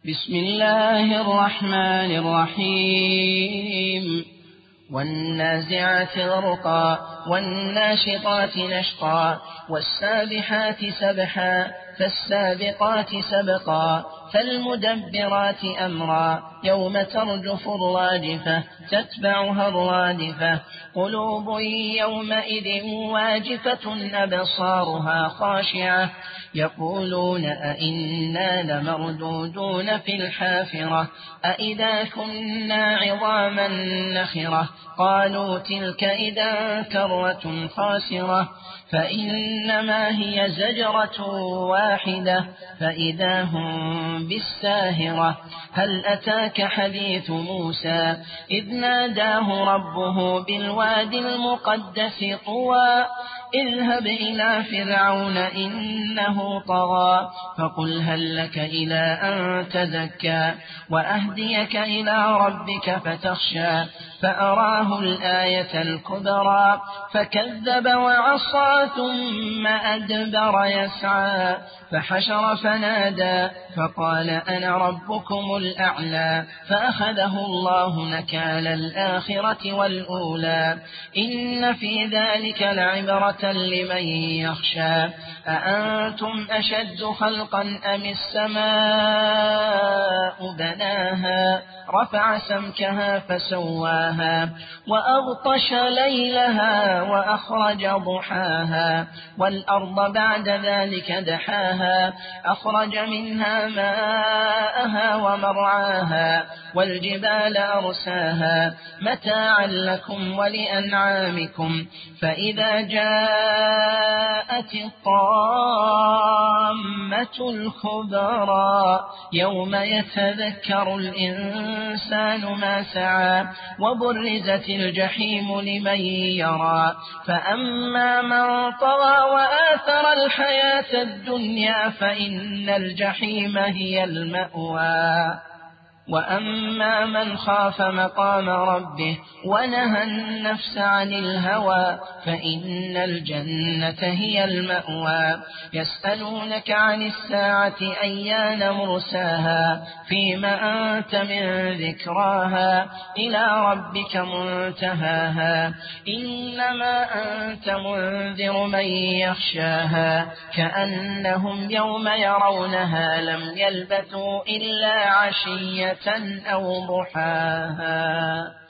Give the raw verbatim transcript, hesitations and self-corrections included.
بسم الله الرحمن الرحيم والنازعات غرقا والناشطات نشطا والسابحات سبحا فالسابقات سبقا فالمدبرات أمرا يوم ترجف الراجفة تتبعها الرادفة قلوب يومئذ واجفة أبصارها خاشعة يقولون أئنا لمردودون في الحافرة أئذا كنا عظاما نخرة قالوا تلك إذا كرة خاسرة فإنما هي زجرة واحدة فإذا هم بالساهرة هل أتاك حديث موسى إذ ناداه ربه بالوادي المقدس طوى اذهب إلى فرعون إنه طغى فقل هل لك إلى أن تزكى وأهديك إلى ربك فتخشى فأراه الآية الكبرى فكذب وعصى ثم أدبر يسعى فحشر فنادى فقال أنا ربكم الأعلى فأخذه الله نكال الآخرة والأولى إن في ذلك لعبرة لمن يخشى أأنتم أشد خلقا أم السماء بناها رفع سمكها فسواها وأغطش ليلها وأخرج ضحاها والأرض بعد ذلك دحاها أخرج منها ماءها ومرعاها والجبال أرساها متاعا لكم ولأنعامكم فإذا جاءت الطامة الكبرى يوم يتذكر الإنسان ما سعى وبرزت الجحيم لمن يرى فأما من طغى وآثر الحياة الدنيا فإن الجحيم هي المأوى وأما من خاف مقام ربه ونهى النفس عن الهوى فإن الجنة هي المأوى يسألونك عن الساعة أيان مرساها فيما أنت من ذكراها إلى ربك منتهاها إنما أنت منذر من يخشاها كأنهم يوم يرونها لم يلبثوا إلا عشية أو ضحاها.